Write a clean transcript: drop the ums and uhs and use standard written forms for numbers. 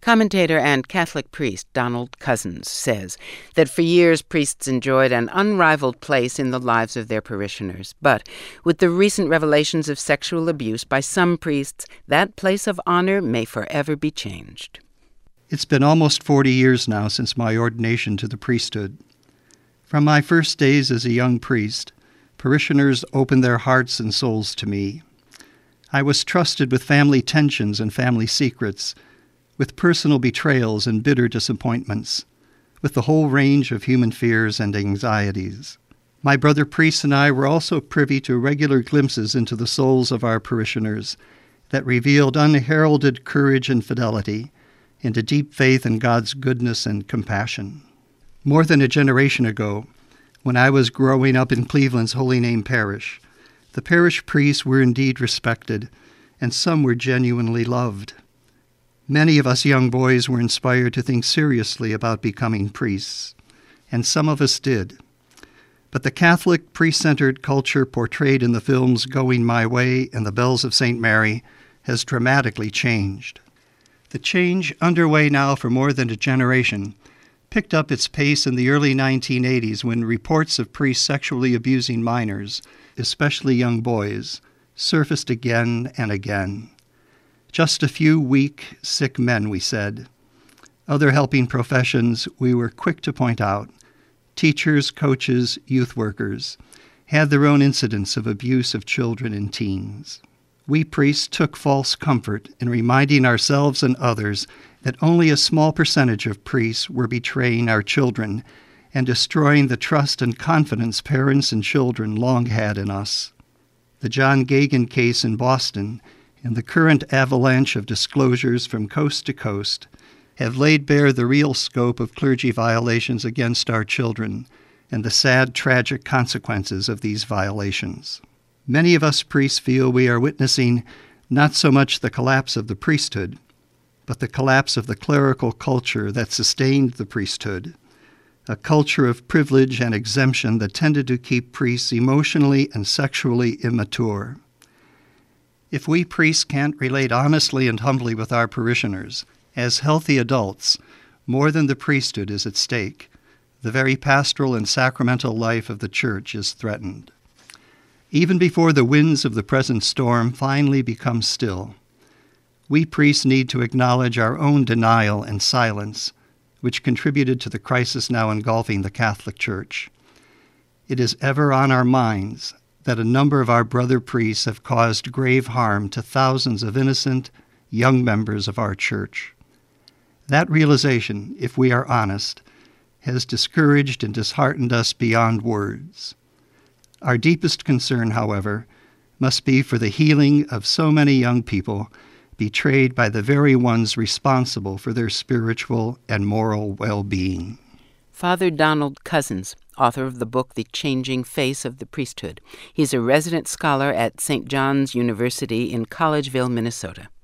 Commentator and Catholic priest Donald Cozzens says that for years priests enjoyed an unrivaled place in the lives of their parishioners. But with the recent revelations of sexual abuse by some priests, that place of honor may forever be changed. It's been almost 40 years now since my ordination to the priesthood. From my first days as a young priest, parishioners opened their hearts and souls to me. I was trusted with family tensions and family secrets, with personal betrayals and bitter disappointments, with the whole range of human fears and anxieties. My brother priests and I were also privy to regular glimpses into the souls of our parishioners that revealed unheralded courage and fidelity, into deep faith in God's goodness and compassion. More than a generation ago, when I was growing up in Cleveland's Holy Name Parish, the parish priests were indeed respected, and some were genuinely loved. Many of us young boys were inspired to think seriously about becoming priests, and some of us did. But the Catholic, priest-centered culture portrayed in the films Going My Way and The Bells of St. Mary has dramatically changed. The change, underway now for more than a generation, picked up its pace in the early 1980s when reports of priests sexually abusing minors, especially young boys, surfaced again and again. Just a few weak, sick men, we said. Other helping professions we were quick to point out, teachers, coaches, youth workers, had their own incidents of abuse of children and teens. We priests took false comfort in reminding ourselves and others that only a small percentage of priests were betraying our children and destroying the trust and confidence parents and children long had in us. The John Gagan case in Boston and the current avalanche of disclosures from coast to coast have laid bare the real scope of clergy violations against our children and the sad, tragic consequences of these violations. Many of us priests feel we are witnessing not so much the collapse of the priesthood, but the collapse of the clerical culture that sustained the priesthood, a culture of privilege and exemption that tended to keep priests emotionally and sexually immature. If we priests can't relate honestly and humbly with our parishioners, as healthy adults, more than the priesthood is at stake. The very pastoral and sacramental life of the Church is threatened. Even before the winds of the present storm finally become still, we priests need to acknowledge our own denial and silence, which contributed to the crisis now engulfing the Catholic Church. It is ever on our minds that a number of our brother priests have caused grave harm to thousands of innocent, young members of our Church. That realization, if we are honest, has discouraged and disheartened us beyond words. Our deepest concern, however, must be for the healing of so many young people betrayed by the very ones responsible for their spiritual and moral well-being. Father Donald Cozzens, author of the book The Changing Face of the Priesthood. He's a resident scholar at St. John's University in Collegeville, Minnesota.